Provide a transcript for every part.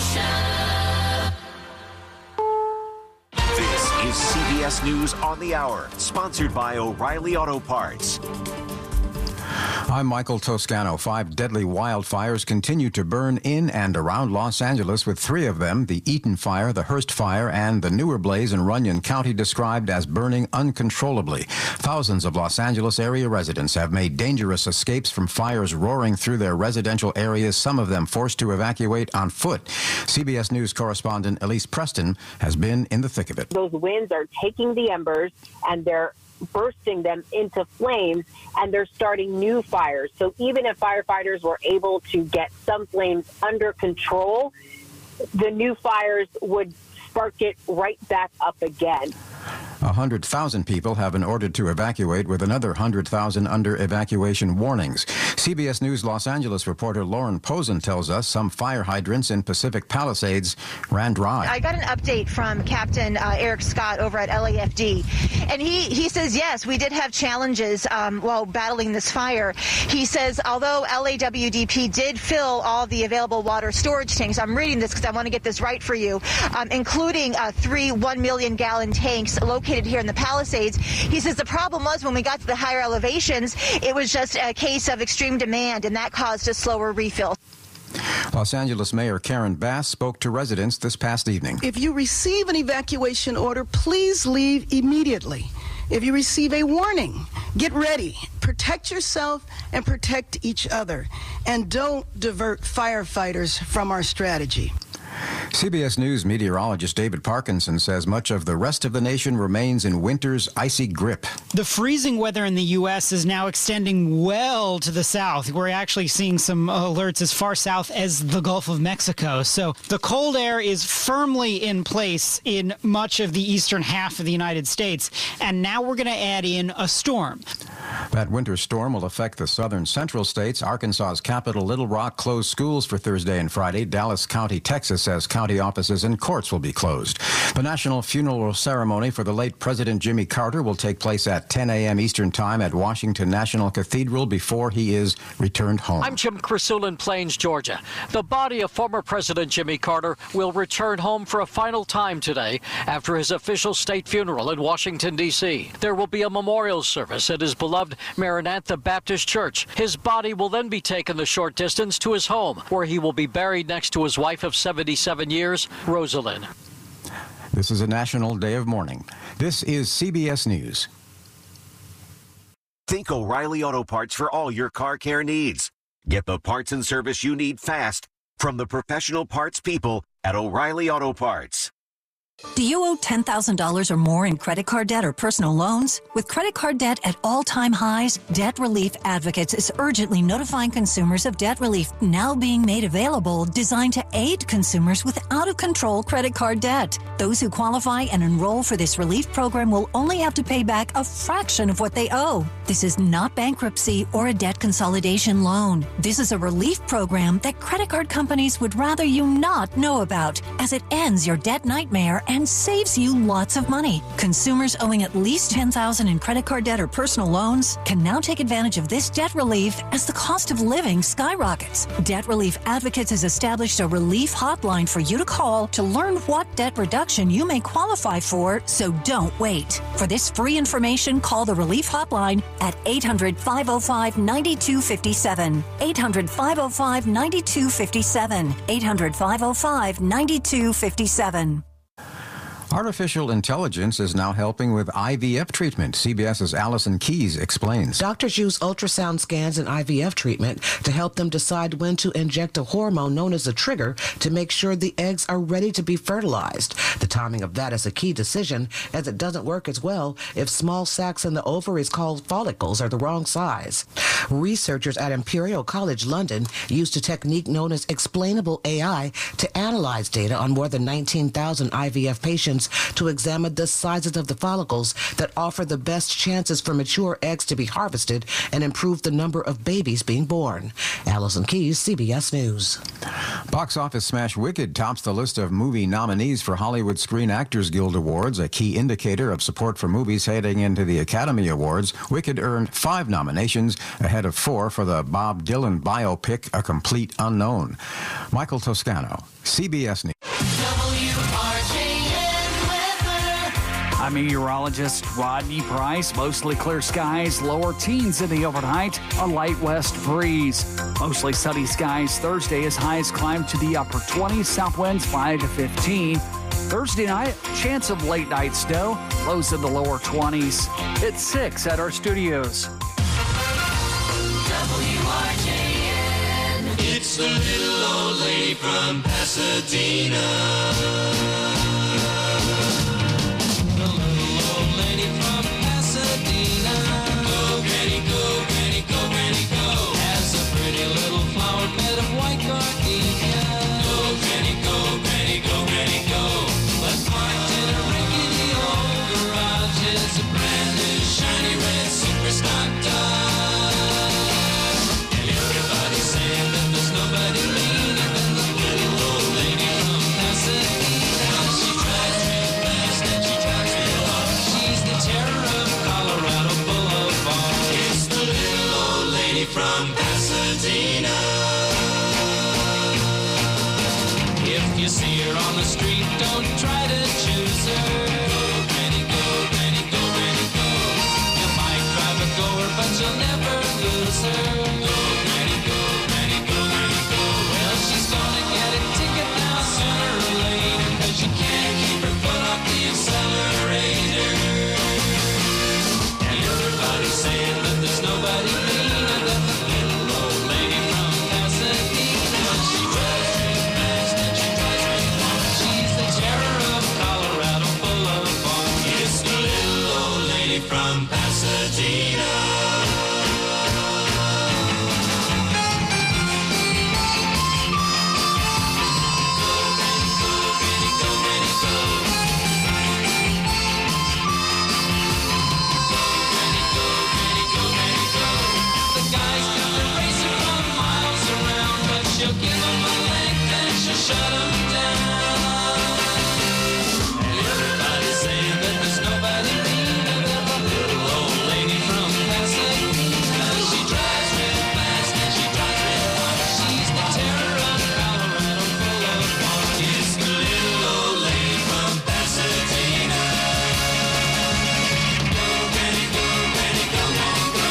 This is CBS News on the Hour, sponsored by O'Reilly Auto Parts. I'm Michael Toscano. 5 deadly wildfires continue to burn in and around Los Angeles, with 3 of them, the Eaton Fire, the Hearst Fire, and the newer blaze in Runyon County, described as burning uncontrollably. Thousands of Los Angeles area residents have made dangerous escapes from fires roaring through their residential areas, some of them forced to evacuate on foot. CBS News correspondent Elise Preston has been in the thick of it. Those winds are taking the embers and they're bursting them into flames, and they're starting new fires. So even if firefighters were able to get some flames under control, the new fires would spark it right back up again. 100,000 people have been ordered to evacuate, with another 100,000 under evacuation warnings. CBS News Los Angeles reporter Lauren Posen tells us some fire hydrants in Pacific Palisades ran dry. I got an update from Captain Eric Scott over at LAFD, and he says, yes, we did have challenges while battling this fire. He says, although LAWDP did fill all the available water storage tanks, I'm reading this because I want to get this right for you, including 3 1-million-gallon tanks located here in the Palisades. He says the problem was when we got to the higher elevations, it was just a case of extreme demand, and that caused a slower refill. Los Angeles Mayor Karen Bass spoke to residents this past evening. If you receive an evacuation order, please leave immediately. If you receive a warning, get ready. Protect yourself and protect each other. And don't divert firefighters from our strategy. CBS News meteorologist David Parkinson says much of the rest of the nation remains in winter's icy grip. The freezing weather in the U.S. is now extending well to the south. We're actually seeing some alerts as far south as the Gulf of Mexico. So the cold air is firmly in place in much of the eastern half of the United States. And now we're going to add in a storm. That winter storm will affect the southern central states. Arkansas's capital, Little Rock, closed schools for Thursday and Friday. Dallas County, Texas, says county offices and courts will be closed. The national funeral ceremony for the late President Jimmy Carter will take place at 10 a.m. Eastern Time at Washington National Cathedral before he is returned home. I'm Jim Krasul in Plains, Georgia. The body of former President Jimmy Carter will return home for a final time today after his official state funeral in Washington, D.C. There will be a memorial service at his beloved Maranatha Baptist Church. His body will then be taken the short distance to his home, where he will be buried next to his wife of 77 years, Rosalind. This is a national day of mourning. This is CBS News. Think O'Reilly Auto Parts for all your car care needs. Get the parts and service you need fast from the professional parts people at O'Reilly Auto Parts. Do you owe $10,000 or more in credit card debt or personal loans? With credit card debt at all-time highs, Debt Relief Advocates is urgently notifying consumers of debt relief now being made available, designed to aid consumers with out-of-control credit card debt. Those who qualify and enroll for this relief program will only have to pay back a fraction of what they owe. This is not bankruptcy or a debt consolidation loan. This is a relief program that credit card companies would rather you not know about, as it ends your debt nightmare and saves you lots of money. Consumers owing at least $10,000 in credit card debt or personal loans can now take advantage of this debt relief as the cost of living skyrockets. Debt Relief Advocates has established a relief hotline for you to call to learn what debt reduction you may qualify for, so don't wait. For this free information, call the Relief Hotline at 800-505-9257. 800-505-9257. 800-505-9257. Artificial intelligence is now helping with IVF treatment. CBS's Allison Keyes explains. Doctors use ultrasound scans in IVF treatment to help them decide when to inject a hormone known as a trigger to make sure the eggs are ready to be fertilized. The timing of that is a key decision, as it doesn't work as well if small sacs in the ovaries called follicles are the wrong size. Researchers at Imperial College London used a technique known as explainable AI to analyze data on more than 19,000 IVF patients machines to examine the sizes of the follicles that offer the best chances for mature eggs to be harvested and improve the number of babies being born. Allison Keyes, CBS News. Box office smash Wicked tops the list of movie nominees for Hollywood Screen Actors Guild Awards, a key indicator of support for movies heading into the Academy Awards. Wicked earned 5 nominations, ahead of 4 for the Bob Dylan biopic, A Complete Unknown. Michael Toscano, CBS News. I'm meteorologist Rodney Price. Mostly clear skies, lower teens in the overnight, a light west breeze. Mostly sunny skies Thursday as highs climb to the upper 20s, south winds 5 to 15. Thursday night, chance of late night snow, lows in the lower 20s. It's 6 at our studios. WRJN. It's the little old lady from Pasadena. From Pasadena. If you see her on the street, don't try to choose her. Go, Granny, go, Granny, go, Granny, go. You might drive a goer, but you'll never lose her. Go, Granny, go, Granny, go, Granny, go. Well, she's gonna get a ticket now sooner or later, 'cause you can't keep her foot off the accelerator. And everybody's saying that there's nobody meaner than the little old lady from Pasadena. She drives real fast and she drives real far. She's the terror of Colorado Boulevard. It's the little old lady from Pasadena. Shut 'em down. Everybody's saying that there's nobody meaner than the little old lady from Pasadena. She drives real fast and she drives real far. She's the terror of Colorado Boulevard. It's the little old lady from Pasadena. Go, Granny, go, Granny, go, Granny, go.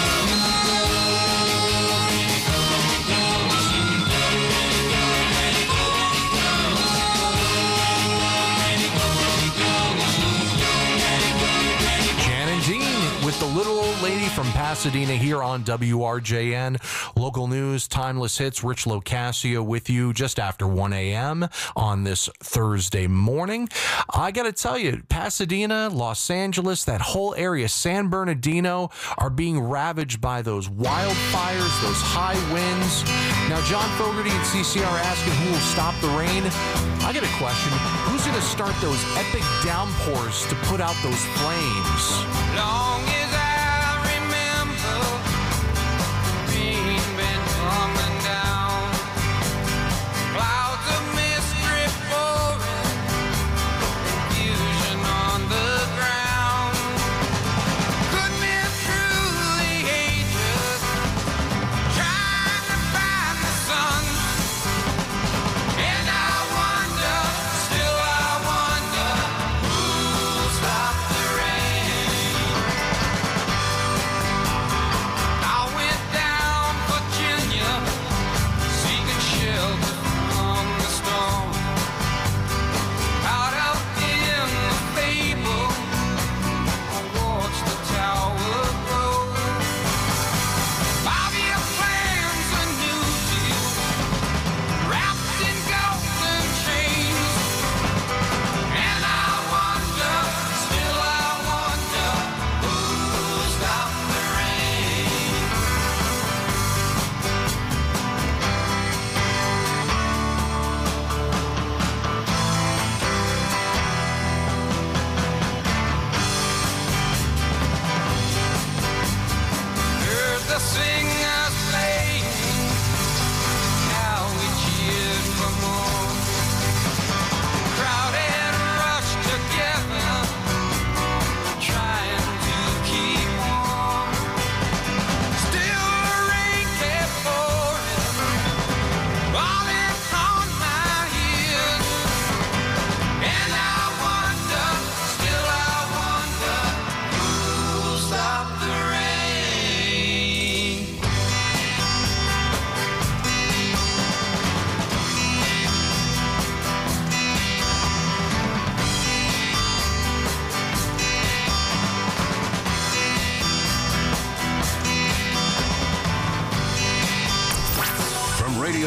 With the little old lady from Pasadena here on WRJN. Local news, timeless hits. Rich Locascio with you just after 1 a.m. on this Thursday morning. I got to tell you, Pasadena, Los Angeles, that whole area, San Bernardino, are being ravaged by those wildfires, those high winds. Now, John Fogerty and CCR asking who will stop the rain. I got a question. Who's going to start those epic downpours to put out those flames? Long as I remember, the rain been coming down. Clouds of mist drip pouring, confusion on the ground. Could be truly hatred, trying to find the sun. And I wonder, still I wonder, who'll stop the rain?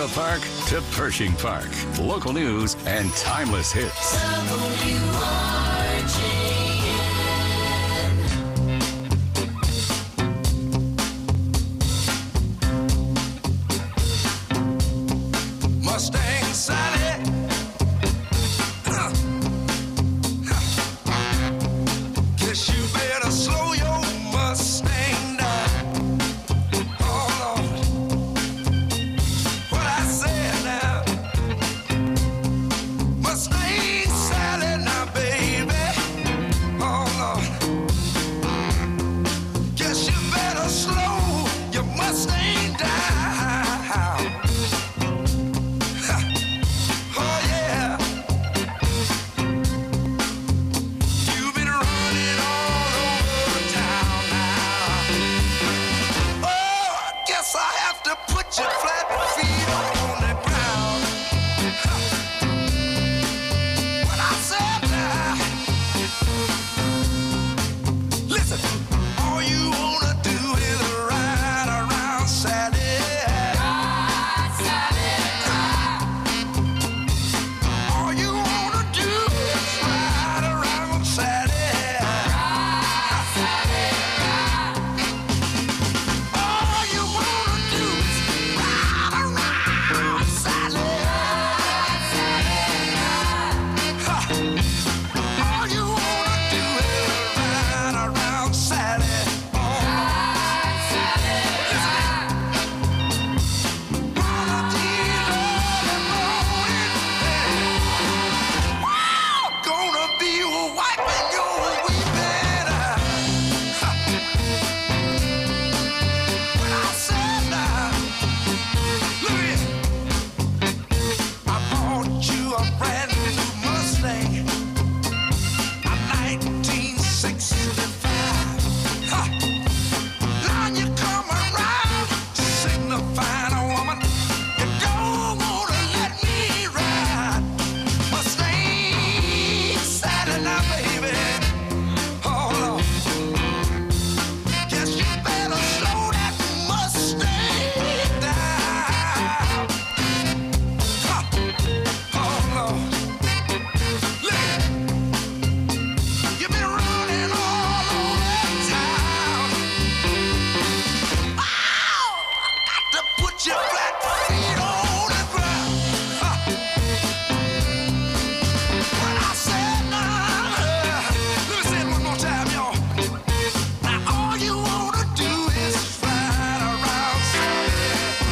Central Park to Pershing Park. Local news and timeless hits. Mustang Sally. Guess you better slow your Mustang down. Oh Lord, what I said now. Mustang Sally now, baby. Oh Lord, guess you better slow your Mustang down. Put your flat feet on the ground. When I said that, listen, all you wanna do is ride around Sally. Ride, Sally, ride. All you wanna do is ride around Sally. Ride, Sally, ride. All you wanna do is ride around Sally. All you wanna do is ride around Sally. One of these early mornings, gonna be wiping your weeping eye. When I said that, look here, I bought you a brand new Mustang, a 1965. Now you come around signifying a woman you don't wanna let me ride. Mustang Sally now, baby. Oh Lord, guess you better slow that Mustang down. Oh Lord, look, you've been running all over town. Oh, got to put your flat feet on the ground. When I said now, let me say it one more time, y'all. Now all you wanna do is ride around Sally.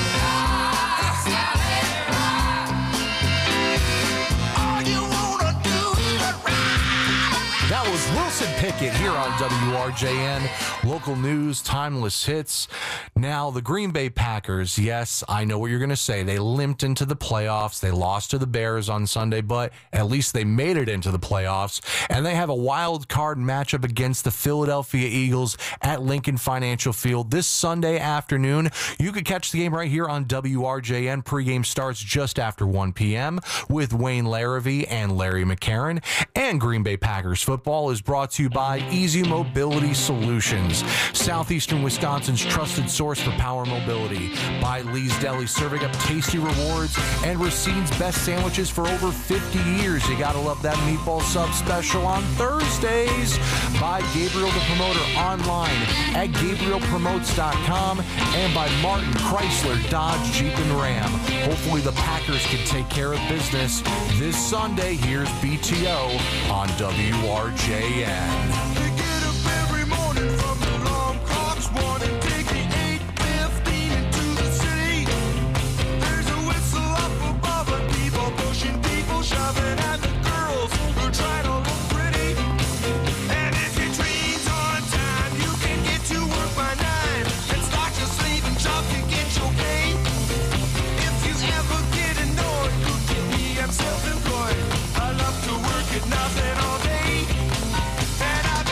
All you wanna do is ride. That was Wilson Pickett here on WRJN. Local news, timeless hits. Now, the Green Bay Packers, yes, I know what you're going to say. They limped into the playoffs. They lost to the Bears on Sunday, but at least they made it into the playoffs. And they have a wild card matchup against the Philadelphia Eagles at Lincoln Financial Field this Sunday afternoon. You could catch the game right here on WRJN. Pregame starts just after 1 p.m. with Wayne Larrivee and Larry McCarron. And Green Bay Packers football is brought to you by Easy Mobility Solutions, Southeastern Wisconsin's trusted source for power mobility. By Lee's Deli, serving up tasty rewards and Racine's best sandwiches for over 50 years. You gotta love that meatball sub special on Thursdays. By Gabriel the Promoter online at GabrielPromotes.com, and by Martin Chrysler, Dodge, Jeep, and Ram. Hopefully the Packers can take care of business this Sunday. Here's BTO on WRJN. They get up every morning from the alarm clocks, one and take the 8:15 into the city. There's a whistle up above and people pushing, people shoving, and the girls who are trying to look pretty. And if your train's on time, you can get to work by 9 and start your sleeping job to get your pay. If you ever get annoyed, look at me, I'm self-employed. I love to work at nothing all day. And I've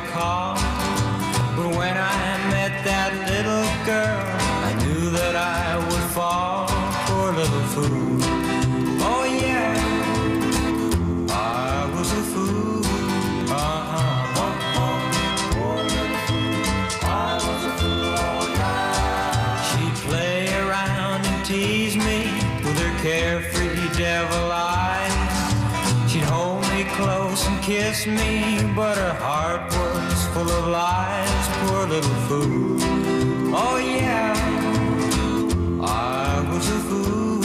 call. But when I met that little girl, I knew that I would fall. Poor little fool. Oh yeah, I was a fool. Poor little fool. I was a fool. Oh yeah. She'd play around and tease me with her carefree devil eyes. She'd hold me close and kiss me, but her heart was full of lies. Poor little fool. Oh yeah, I was a fool.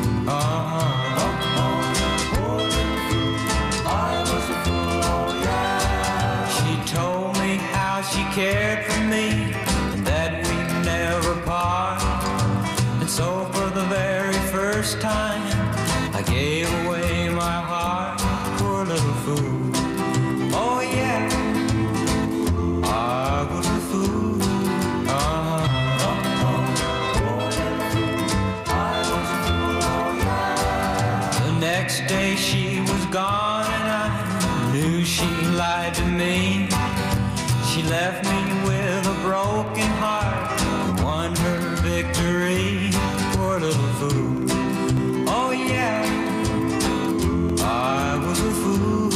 Poor little fool. I was a fool. Oh yeah. She told me how she cared for me and that we'd never part. And so for the very first time, I gave away my heart. Poor little fool. Oh yeah, I was a fool. I was a fool. Oh yeah. The next day she was gone and I knew she lied to me. She left me with a broken heart and won her victory. Poor little fool. Oh yeah, I was a fool.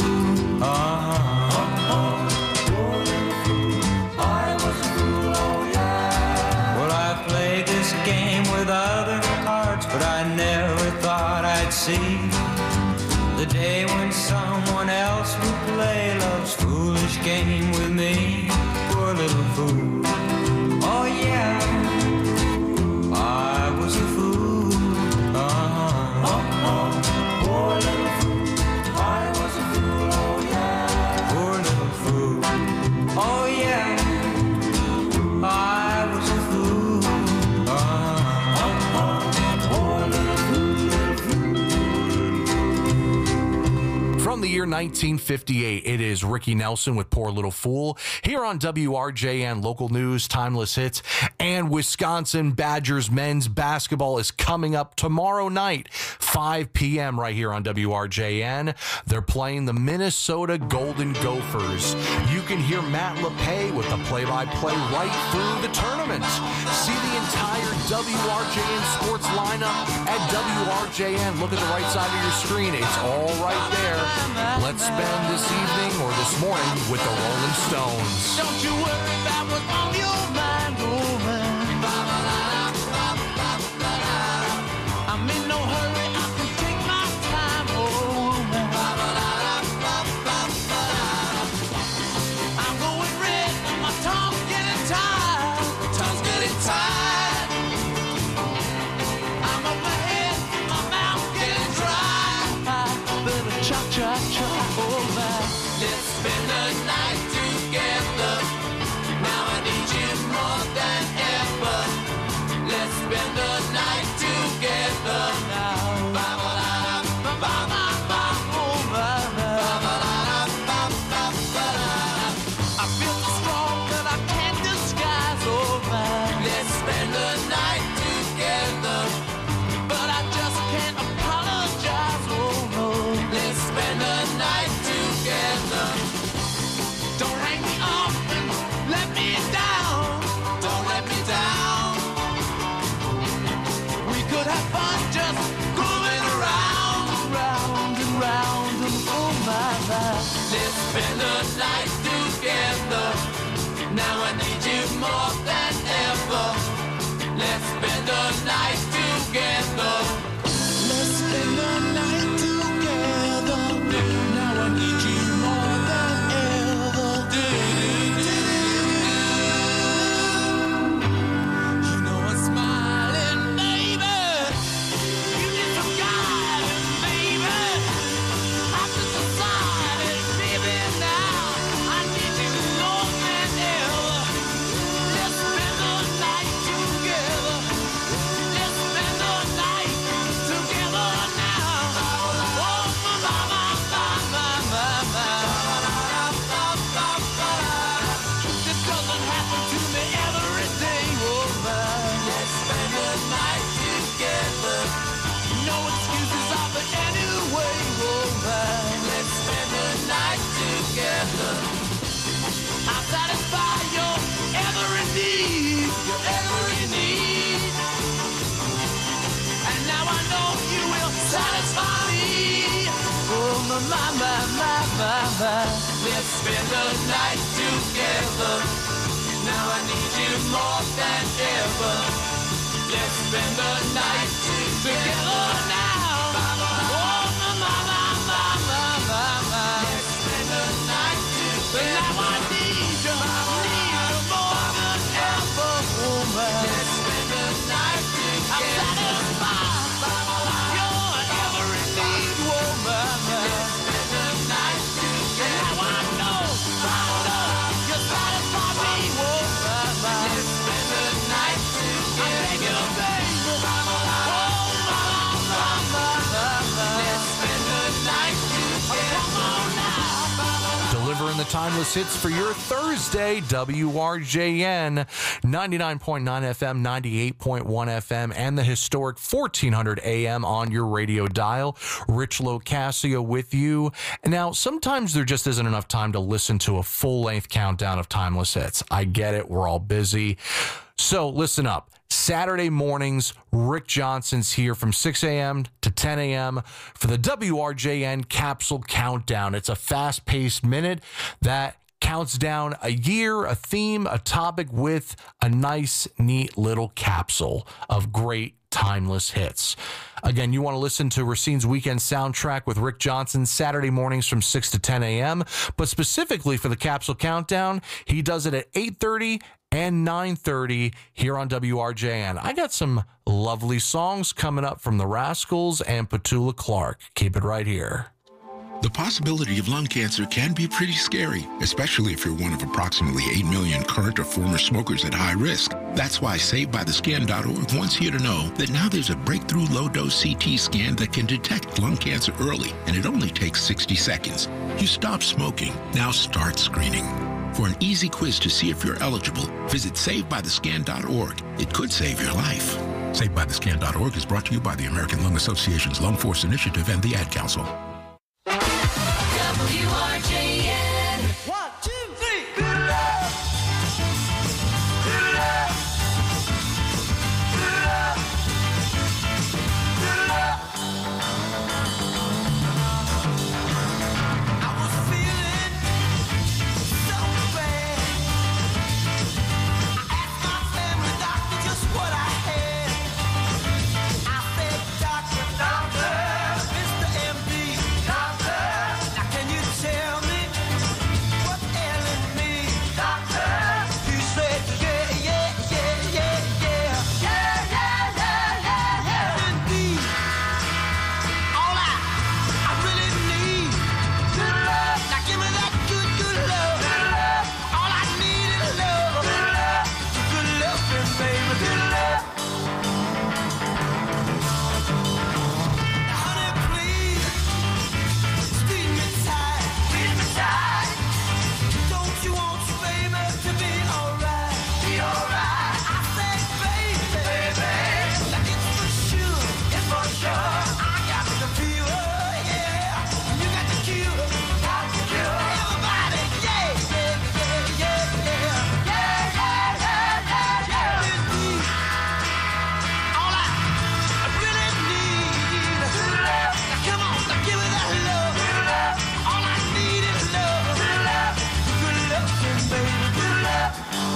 Poor little fool. I was a fool. Oh yeah. Well, I played this game with other hearts, but I never thought I'd see the day when someone else would play love's foolish game with me. Poor little fool. Oh yeah, I was a fool. Poor little fool. I was a fool. Oh yeah. Poor little fool. Oh yeah, I was a fool. Poor little fool. From the year 1958, it is Ricky Nelson with Poor Little Fool here on WRJN Local News, Timeless Hits, and Wisconsin Badgers men's basketball is coming up tomorrow night, 5 p.m. right here on WRJN. They're playing the Minnesota Golden Gophers. You can hear Matt LePay with the play-by-play right through the tournament. See the entire WRJN sports lineup at WRJN. Look at the right side of your screen. It's all right there. Let's spend this evening or this morning with the Rolling Stones. Don't you worry about what's on your mind, oh man. I'm in no hurry, I can take my time, oh man. I'm going red and my tongue's getting tired. Tongue's getting tired. I'm up my head, my mouth getting dry. Better cha-cha-cha, oh man. Let's spend the night together. Now I need you more than ever. Let's spend the night together now. I feel so strong that I can't disguise, oh man. Let's spend the night together, but I just can't apologize, oh no. Let's spend the night together. Don't hang me up and let me down. Don't let me down. We could have fun just going around, round and round and oh my God. Let's spend the night together. Now I need you more than ever. Let's spend the night together. Let's spend the night together. Now I need you more than ever. You know I'm smiling, baby. You satisfy me. Oh, my. Let's spend the night together. Now I need you more than ever. Let's spend the night together now. Oh, my. Let's spend the night together. Now I need you more than ever, woman. Let's spend the night together. I'm satisfied. You're every need, woman. Let's spend the night together. Now I know you satisfy me, woman. Let's spend the night together. I'm taking a baby. Oh, my. Let's spend the night together. Come on now. Delivering the timeless hits for your Thursday, WRJN, 99.9 FM, 98.1 FM, and the historic 1400 AM on your radio dial. Rich Locascio with you. And now, sometimes there just isn't enough time to listen to a full-length countdown of timeless hits. I get it. We're all busy. So listen up. Saturday mornings, Rick Johnson's here from 6 a.m. to 10 a.m. for the WRJN Capsule Countdown. It's a fast-paced minute that counts down a year, a theme, a topic with a nice, neat little capsule of great timeless hits. Again, you want to listen to Racine's Weekend Soundtrack with Rick Johnson Saturday mornings from 6 to 10 a.m. But specifically for the Capsule Countdown, he does it at 8:30 and 9:30 here on WRJN. I got some lovely songs coming up from the Rascals and Petula Clark. Keep it right here. The possibility of lung cancer can be pretty scary, especially if you're one of approximately 8 million current or former smokers at high risk. That's why SaveByTheScan.org wants you to know that now there's a breakthrough low-dose CT scan that can detect lung cancer early, and it only takes 60 seconds. You stop smoking, now start screening. For an easy quiz to see if you're eligible, visit SaveByTheScan.org. It could save your life. SaveByTheScan.org is brought to you by the American Lung Association's Lung Force Initiative and the Ad Council. WRJN. 1, 2, 3. Good love. Good love. Good love. Good love. I was feeling so bad. I asked my family doctor just what I had. I said, Doctor, Mr. MD, Doctor. Can you tell me what's ailing me, doctor? He said, yeah. Indeed, all I really need, good love. Now give me that good love. All I need is love. Good loving, baby, good love. Now, honey, please. Squeeze me tight. Don't you want your baby to be alright? I say, baby, like it's for sure. I got the fever, yeah. You got the cure. Everybody, yeah. Indeed, all I really need, good love. Now come on, now give me that love. All I need is love. Good loving, baby, good love.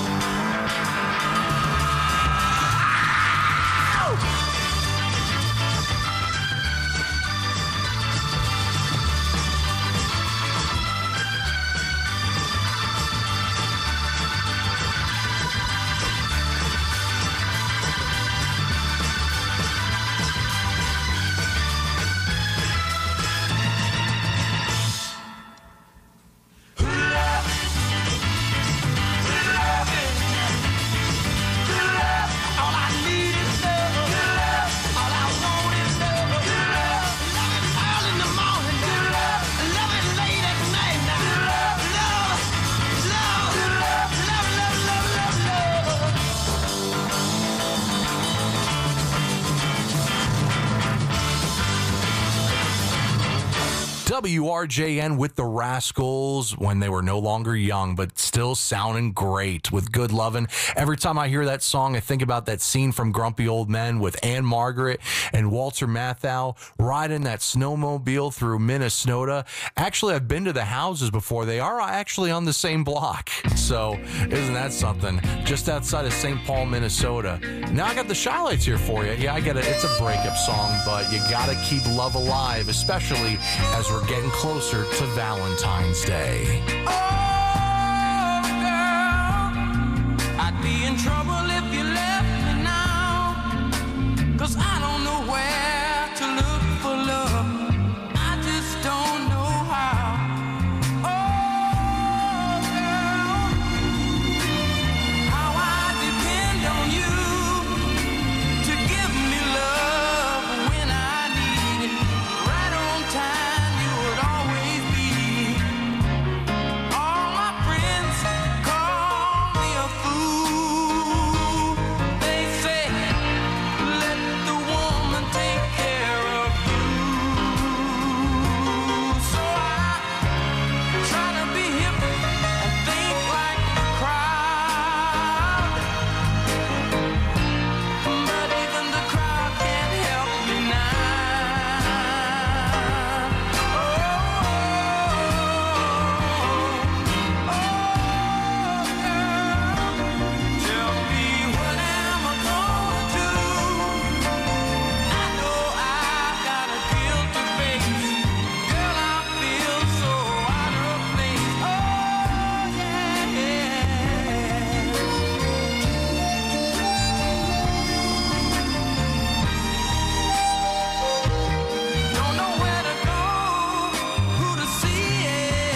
All I need is love. All I want is love. Love it early in the morning. Love it late at night. Love. WRJN with the Rascals when they were no longer young, but still still sounding great with Good Lovin'. Every time I hear that song, I think about that scene from Grumpy Old Men with Anne Margaret and Walter Matthau riding that snowmobile through Minnesota. Actually, I've been to the houses before. They are actually on the same block. So isn't that something? Just outside of St. Paul, Minnesota. Now I got the Chi-Lites here for you. Yeah, I get it. It's a breakup song, but you got to keep love alive, especially as we're getting closer to Valentine's Day. Oh, girl, I'd be in trouble if you left me now, 'cause I don't know where to look for love. I just don't know how. Oh, girl, how I depend on you to give me love when I need it. Right on time, you would always be. All my friends call me a fool. They say, let the woman take care of you. So I try to be hip and think like the crowd. But even the crowd can't help me now. Tell me, what am I gonna do? I know I've got a guilty face. Girl, I feel so out of place. Oh, yeah. Don't know where to go, who to see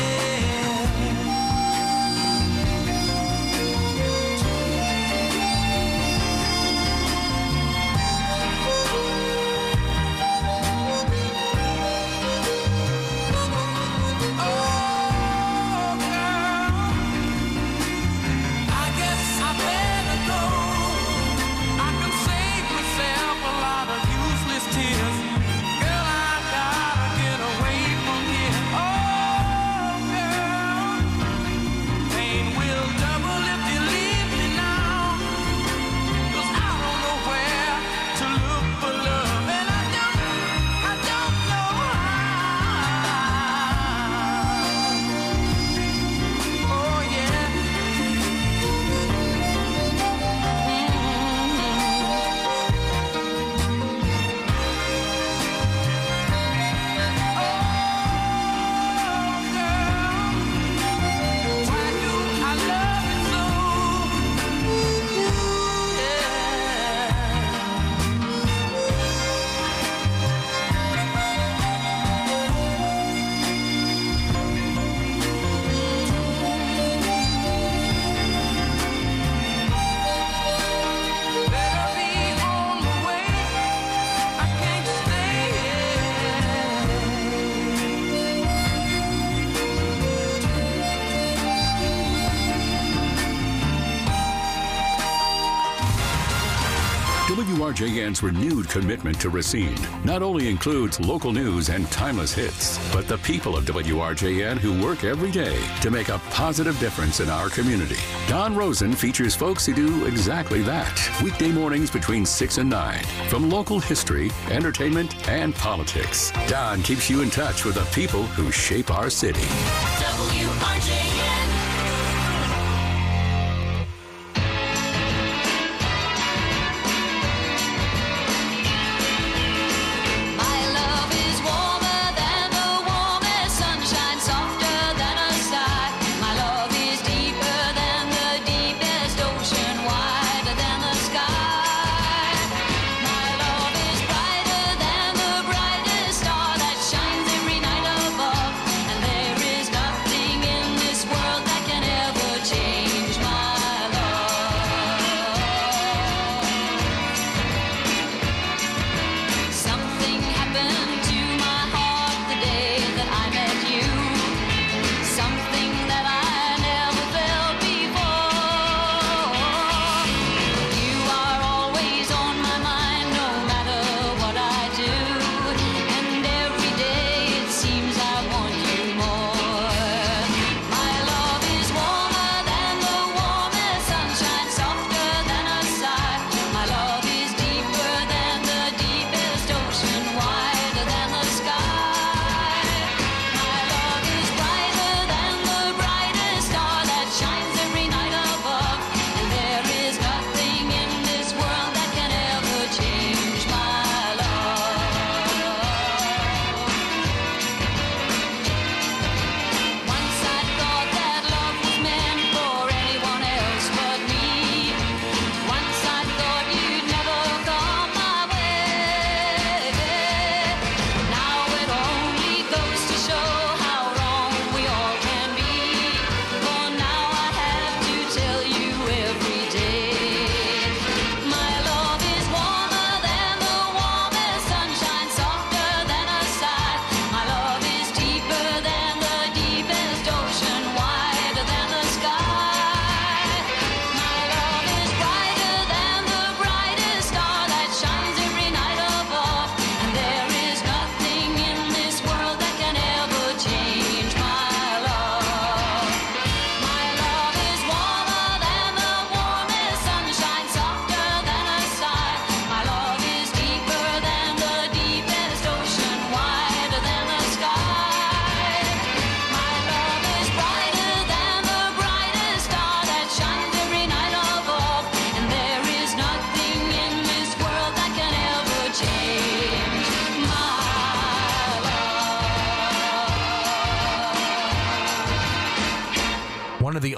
I guess I better go. I can save myself a lot of useless tears. Girl, I gotta get away from here. Oh, girl, pain will double if you leave me now. 'Cause I don't know where to look for love, and I don't know how. Oh, yeah. Why do I love you so? Better be on my way. I can't stay WRJN's renewed commitment to Racine not only includes local news and timeless hits, but the people of WRJN who work every day to make a positive difference in our community. Don Rosen features folks who do exactly that. Weekday mornings between 6 and 9. From local history, entertainment, and politics, Don keeps you in touch with the people who shape our city. WRJN. My love is warmer than the warmest sunshine, softer than a sky. My love is deeper than the deepest ocean, wider than the sky. My love is brighter than the brightest star that shines every night above, and there is nothing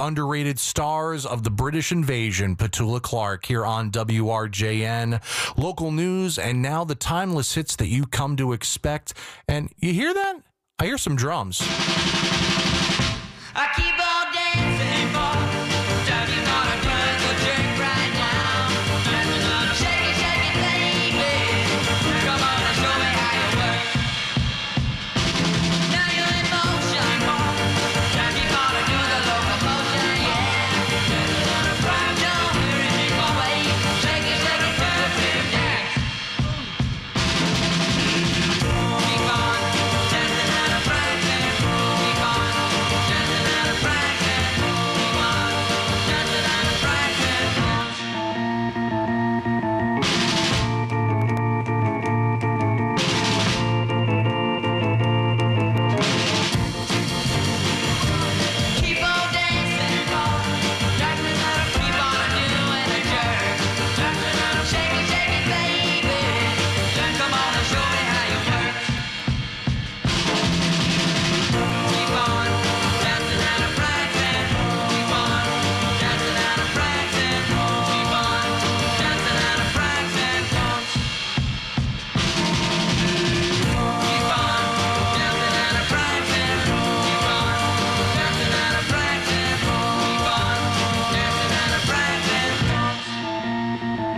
underrated stars of the British invasion, Petula Clark, here on WRJN. Local news, and now the timeless hits that you come to expect. And you hear that? I hear some drums. I keep on dancing for don't you wanna run the jerk right now? Shake it, baby. Come on and show me how you work. Now you're in motion, boy. Don't you wanna do the locomotion, yeah? Don't hurry me away. Shake it, perfect dance. Keep on dancing out of practice. Keep on dancing out of practice. Keep on dancing out of practice. Keep on dancing, boy. Dancing out of keep on doing a jerk. Dancing out of shake it, baby. Come on and show me how you work. Keep on dancing out of practice. Keep on dancing out of practice. Keep on dancing out of practice. Keep on dancing out of practice. Keep on dancing out of practice. Keep on dancing out of practice.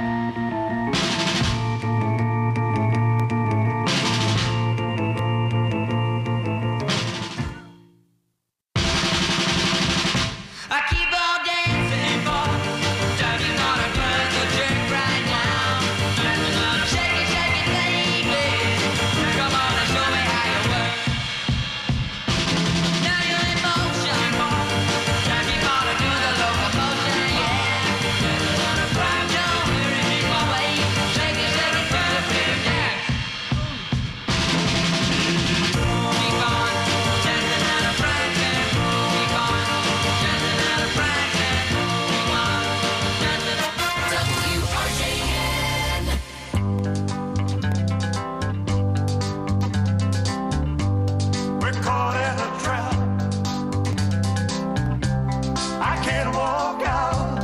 I keep on dancing for don't you wanna run the jerk right now? Shake it, baby. Come on and show me how you work. Now you're in motion, boy. Don't you wanna do the locomotion, yeah? Don't hurry me away. Shake it, perfect dance. Keep on dancing out of practice. Keep on dancing out of practice. Keep on dancing out of WRJN. We're caught in a trap. I can't walk out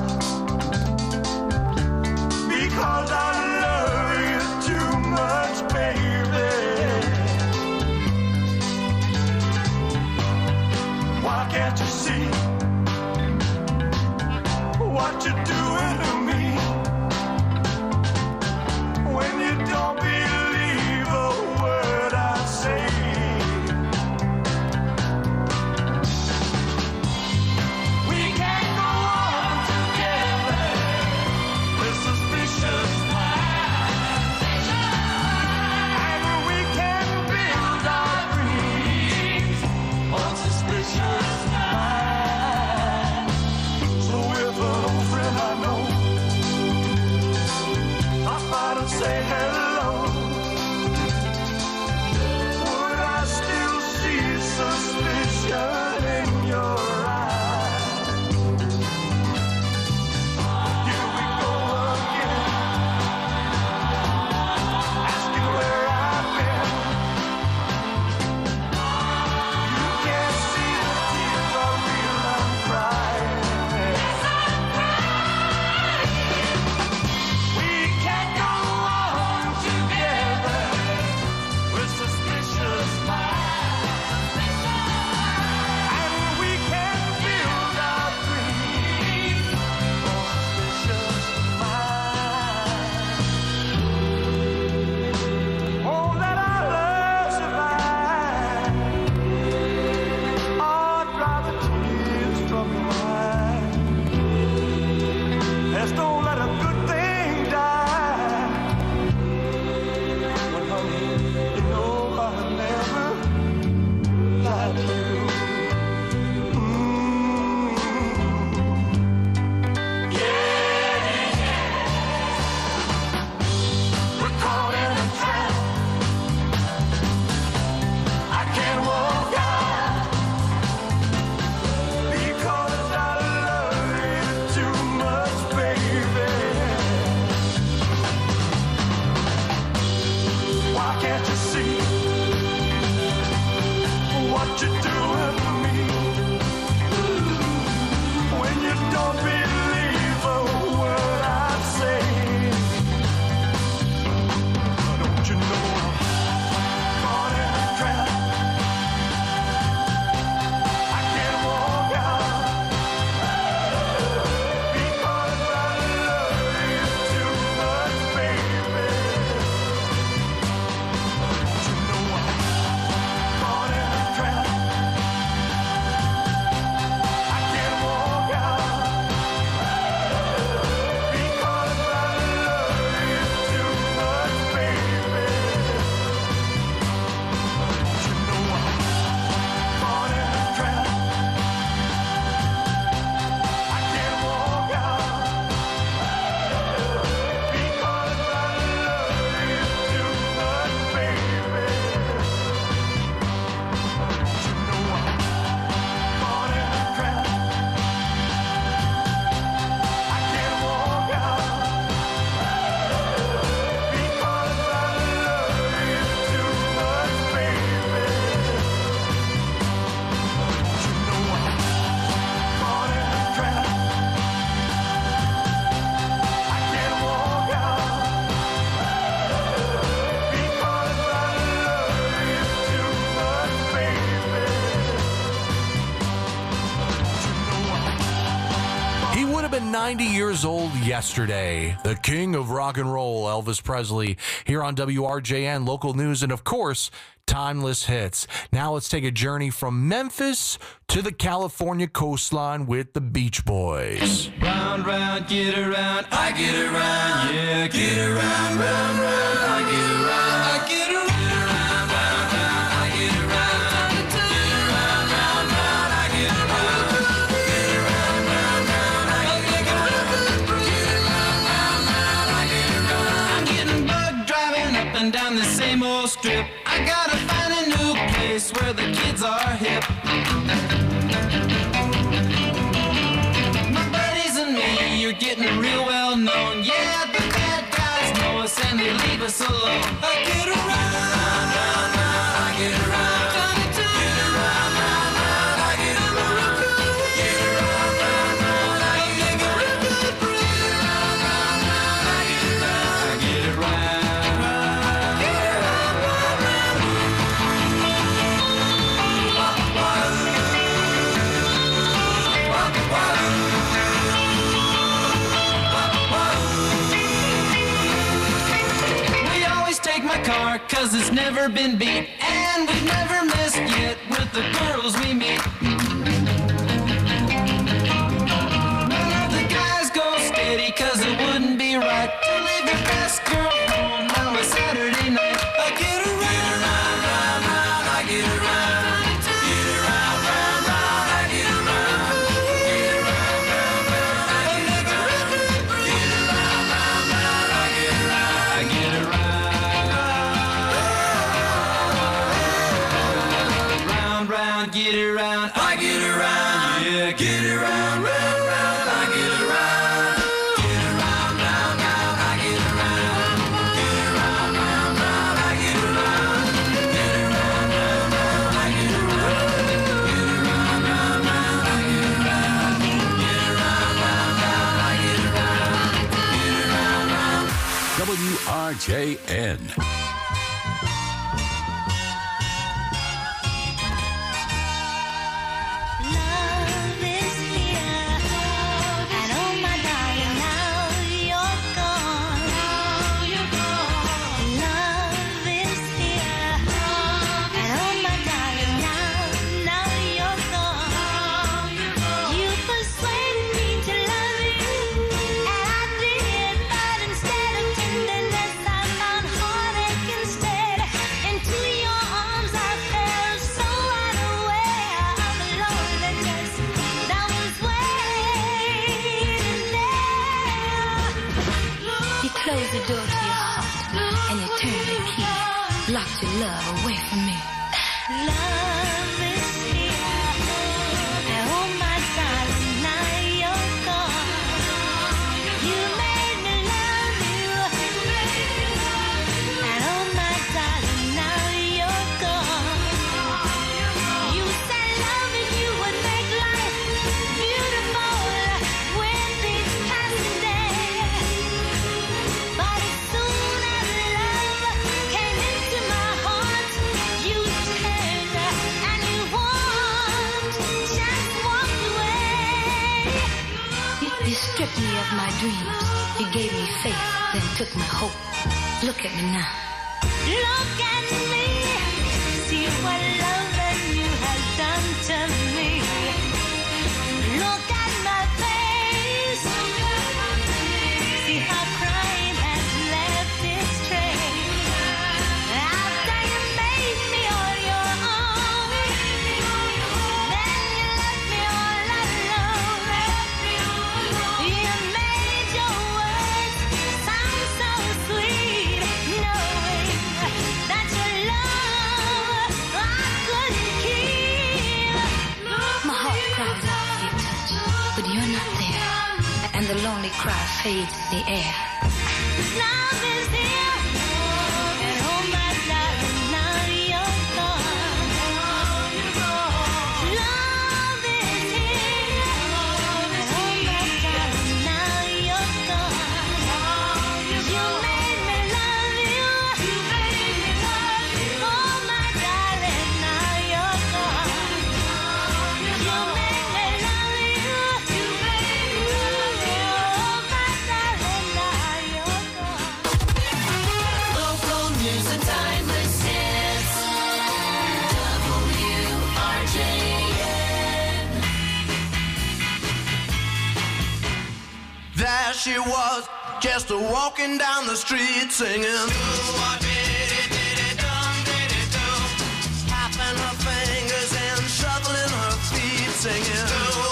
because I love you too much, baby. Why can't you see what you're doing to me? When you don't believe a word I say. We can't go on together with suspicious minds. And we can build our dreams on suspicious minds. So if an old friend I know stopped by to say hello, would I still see suspicion in your eyes? Here we go again, asking where I've been. You can't see the tears are real, I'm crying. We can't go on together with suspicious minds. And we can build our dreams on suspicious minds. Oh, let our love survive. Oh, dry the tears from your eyes. Let's don't let a good thing die. But honey, you know I'll never lie to you. We're caught in a trap. I can't walk out because I love you too much, baby. Why can't you see what you're doing to me? 90 years old yesterday. The king of rock and roll, Elvis Presley, here on WRJN, local news, and of course, timeless hits. Now let's take a journey from Memphis to the California coastline with the Beach Boys. Round, round, get around, I get around, yeah, get around, round, round, I get around, I get around. Down the same old strip, I gotta find a new place where the kids are hip. My buddies and me, you're getting real well known. Yeah, the bad guys know us and they leave us alone. I get around, round, round, round, I get around. Get around, round, round, I get around. Get around, round, round, I get around. Get around, round, round, I get around. I get around. Cause it's never been beat, and we've never missed yet with the girls we meet. None of the guys go steady, cause it wouldn't be right to leave your best girl home on a Saturday night. I get around, round, round, round, I get around. Get around, round, round, I get around. Get around, round, round, I get around. Get around, round, round, I get around. I get around. Get around, I get around, yeah, get around, round, round, I get around. Get around, round, round, I get around. Get around, round, round, I get around. Get around, round, round, I get around. Get around, round, round, I get around. Get around, round, round, I get around. Get around, round. WRJN. Close the door to your heart and you turn the key. Locked your love away from me. Love is here. Oh, my darling, now you're gone. You made me love you. And oh, my darling, now you're gone. You said loving you would make life beautiful with each passing day. But as soon as love came into my heart, you turned and you just walked away. You stripped me of my dreams. You gave me faith, then took my hope. Look at me now. Look at me. See what love and you have done to me. Look at my face. See how crying has left its trace. After you made me all your own, then you left me all alone. You made your words sound so sweet, knowing that your love I couldn't keep. My heart cries out for your touch, but you're not there, and the lonely cry fades in the air. Love is here, and oh my darling, now you're gone. Love is here, and oh my darling, now you're gone. You made me love you. Oh my darling, now you're gone. You made me love you. she was just walking down the street singing. Tapping her fingers and shuffling her feet singing.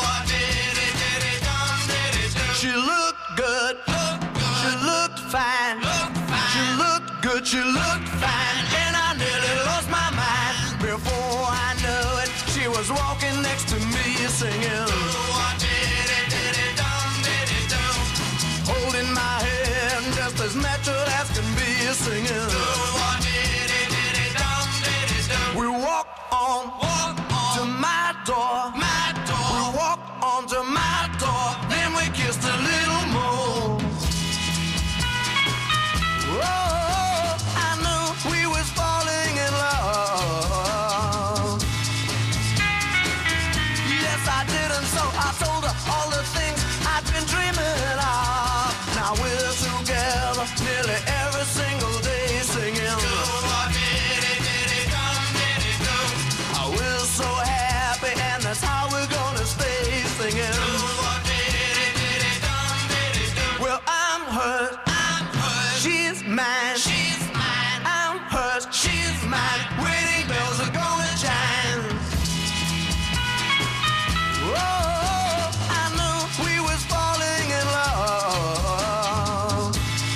She looked good. She looked fine. She looked good. She looked fine. And I nearly lost my mind. Before I knew it, she was walking next to me singing. Holding my hand just as natural as can be singing. We walked on to my door. We walked on to my door. Then we kissed a little more. Oh, I knew we was falling in love. Yes, I did, and so I told her all the things I'd been dreaming of. Now we're together nearly every single day singing. We're so happy, and that's how we're gonna stay singing. Well, I'm hers. She's mine. I'm hers. She's mine. Wedding bells are gonna chime. Oh, I knew we was falling in love.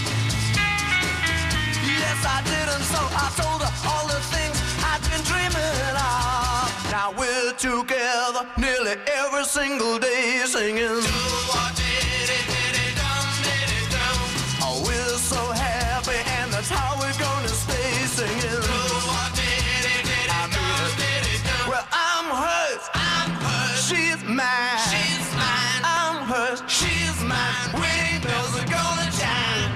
Yes, I did, and so I told her all the things I'd been dreaming of. Now we're together nearly every single day singing. Oh, we're so happy, and that's how we're gonna stay singing. I mean, well, I'm hers. She's mine. I'm hers. She's mine. Wedding bells are gonna chime.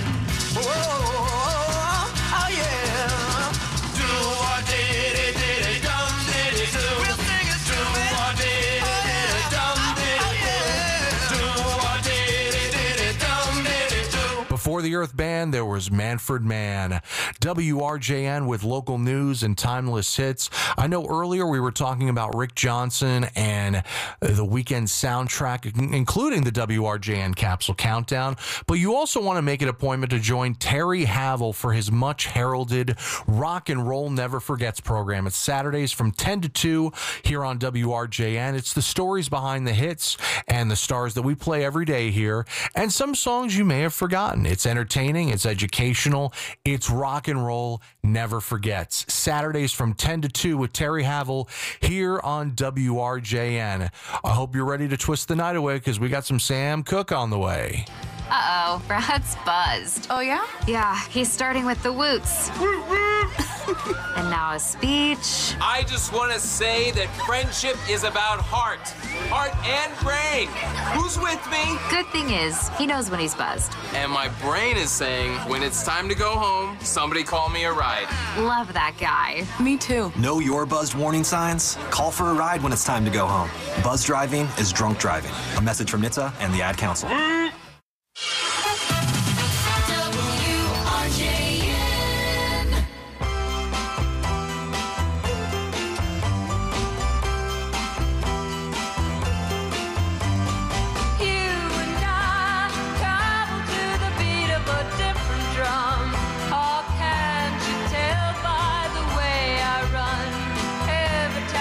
Oh, yeah. Do or did it, dum did it, do. We'll sing it, do or did it, dum did it, do or did it, dum did it, do. Before the Earth Band, there was Manfred Mann. WRJN with local news and timeless hits. I know earlier we were talking about Rick Johnson and the weekend soundtrack, including the WRJN Capsule Countdown, but you also want to make an appointment to join Terry Havel for his much heralded Rock and Roll Never Forgets program. It's Saturdays from 10 to 2 here on WRJN. It's the stories behind the hits and the stars that we play every day here, and some songs you may have forgotten. It's entertaining, it's educational, it's rock and roll never forgets. Saturdays from 10 to 2 with Terry Havel here on WRJN. I hope you're ready to twist the night away because we got some Sam Cooke on the way. Uh-oh, Brad's buzzed. Oh, yeah? Yeah, he's starting with the woots. And now a speech. I just want to say that friendship is about heart and brain. Who's with me? Good thing is, he knows when he's buzzed. And my brain is saying, when it's time to go home, somebody call me a ride. Love that guy. Me too. Know your buzzed warning signs? Call for a ride when it's time to go home. Buzz driving is drunk driving. A message from NHTSA and the Ad Council.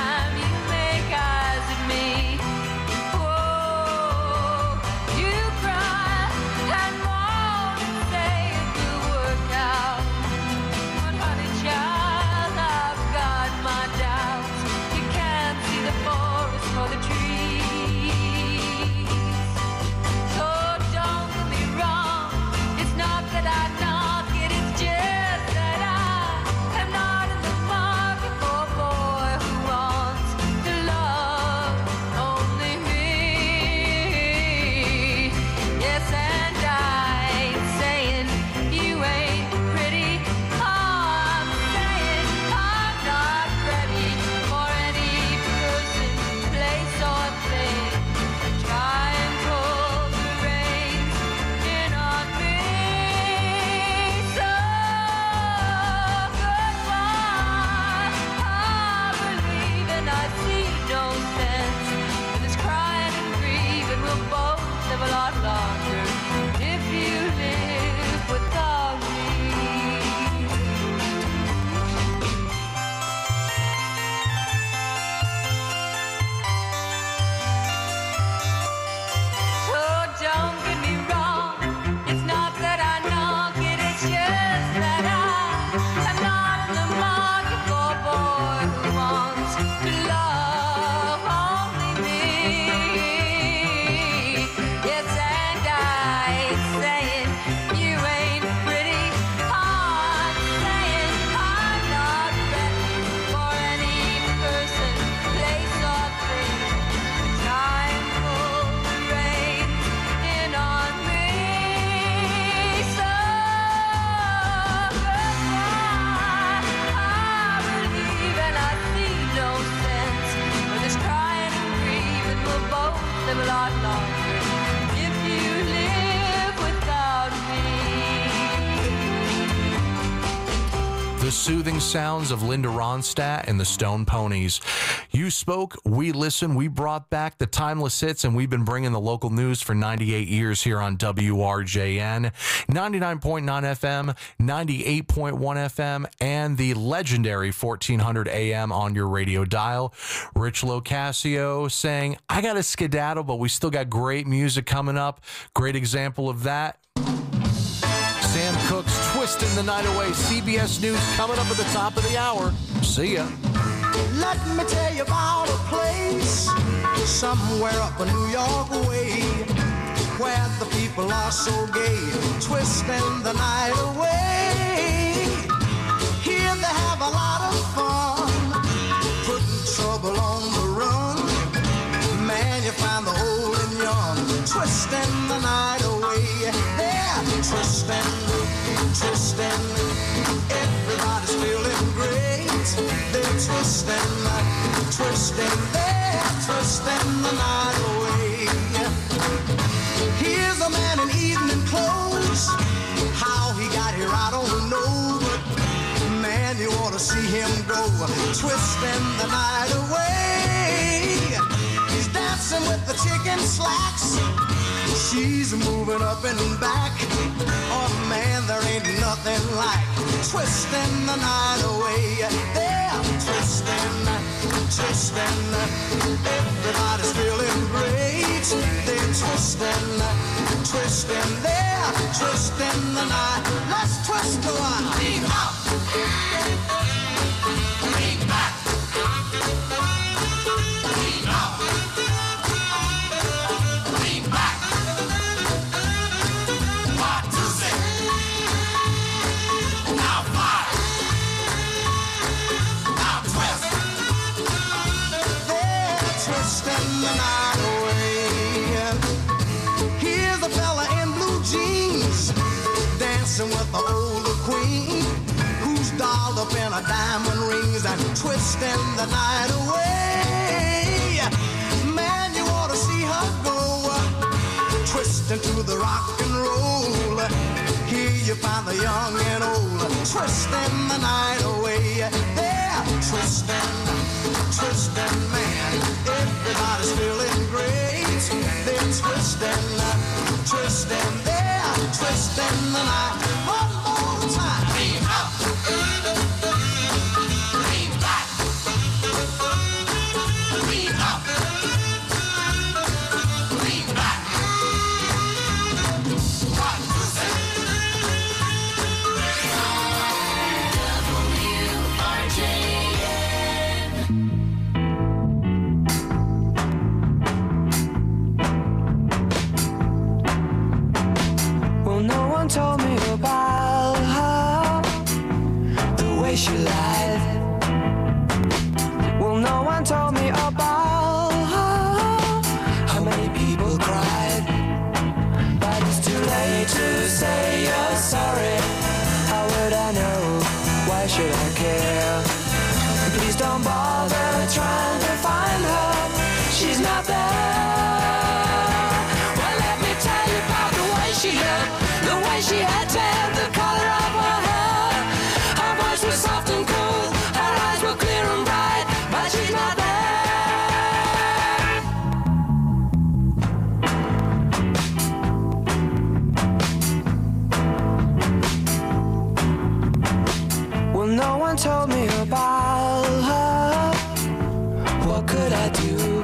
You cry. soothing sounds of Linda Ronstadt and the Stone Ponies. You spoke, we listened, we brought back the timeless hits, and we've been bringing the local news for 98 years here on WRJN. 99.9 FM, 98.1 FM, and the legendary 1400 AM on your radio dial. Rich Locascio saying, I got to skedaddle, but we still got great music coming up. Great example of that. Sam Cooke's Twisting the Night Away. CBS News coming up at the top of the hour. See ya. Let me tell you about a place somewhere up a New York way where the people are so gay, twisting the night away. Here they have a lot of fun, putting trouble on the run. Man, you find the old and young, twisting the night away. They're twisting, twisting, everybody's feeling great. They're twisting, twisting, they're twisting the night away. Here's a man in evening clothes. How he got here, I don't know. But man, you ought to see him go, twisting the night away. He's dancing with the chicken slacks. She's moving up and back. Oh man, there ain't nothing like twisting the night away. They're twisting, twisting, everybody's feeling great. They're twisting, twisting, they're twisting the night. Let's twist a while. Lean up, lean back, lean up, lean back. One, two, six. Now five. Now twist. They're twisting the night away. Here's a fella in blue jeans dancing with the older queen who's dolled up in her diamond rings and twisting the night away. Man, you ought to see her go, twisting to the rock and roll. Here you find the young and old, twisting the night away. They're twisting, twisting, man, everybody's feeling great. They're twisting, twisting, they're twisting the night. One more time. Lean up, lean back, lean up, lean back. One, two, three. Well, no one told me about her, the way she lied. Well, no one told me about her, how many people cried. But it's too late to say you're sorry. How would I know? Why should I care? Please don't bother trying to find her. She's not there. Well, let me tell you about the way she looked, the way she had tan, the color of her hair. Her voice was soft and cool, her eyes were clear and bright, but she's not there. Well, no one told me about her. What could I do?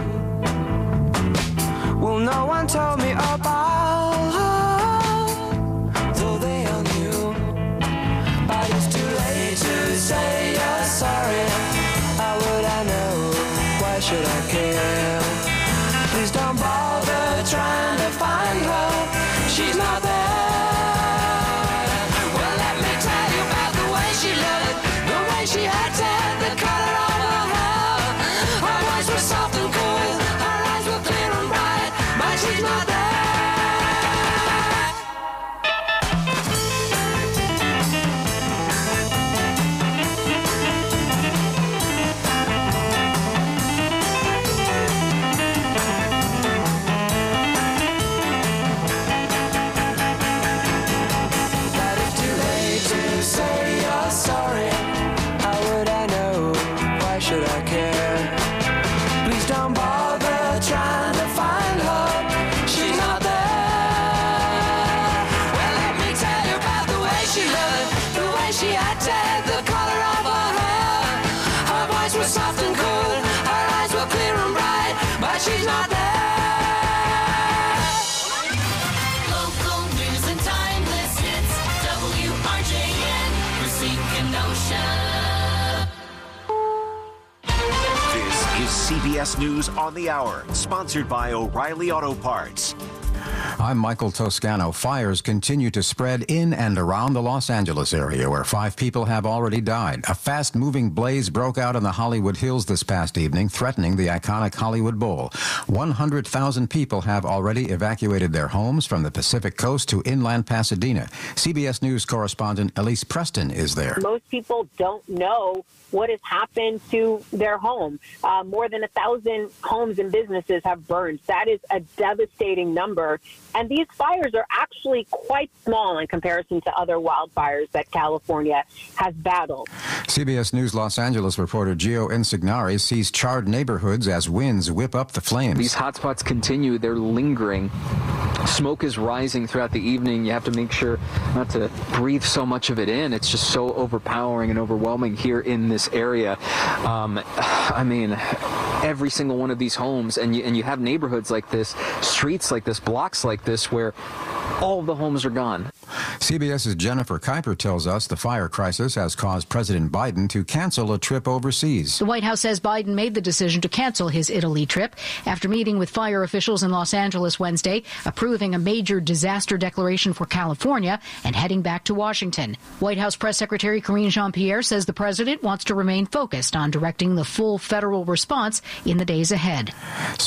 Well, no one told me about her, though they all knew. But it's too late to say you're sorry. How would I know? Why should I care? Please don't bother trying to find her. She's not there. Well, let me tell you about the way she looked, the way she had tan, the color of her hair. Her voice was soft and cool, her eyes were clear and bright, but she's not there. But it's too late to say you're sorry. were soft and cold, her eyes were clear and bright, but she's not there. Local news and timeless hits. WRJN, Racine, Kenosha. This is CBS News on the Hour, sponsored by O'Reilly Auto Parts. I'm Michael Toscano. Fires continue to spread in and around the Los Angeles area, where 5 people have already died. A fast-moving blaze broke out in the Hollywood Hills this past evening, threatening the iconic Hollywood Bowl. 100,000 people have already evacuated their homes from the Pacific Coast to inland Pasadena. CBS News correspondent Elise Preston is there. Most people don't know what has happened to their home. More than 1,000 homes and businesses have burned. That is a devastating number. And these fires are actually quite small in comparison to other wildfires that California has battled. CBS News Los Angeles reporter Gio Insignari sees charred neighborhoods as winds whip up the flames. These hotspots continue. They're lingering. Smoke is rising throughout the evening. You have to make sure not to breathe so much of it in. It's just so overpowering and overwhelming here in this area. I mean, every single one of these homes, and you have neighborhoods like this, streets like this, blocks like this, where all of the homes are gone. CBS's Jennifer Kuiper tells us the fire crisis has caused President Biden to cancel a trip overseas. The White House says Biden made the decision to cancel his Italy trip after meeting with fire officials in Los Angeles Wednesday, approving a major disaster declaration for California and heading back to Washington. White House Press Secretary Karine Jean-Pierre says the president wants to remain focused on directing the full federal response in the days ahead.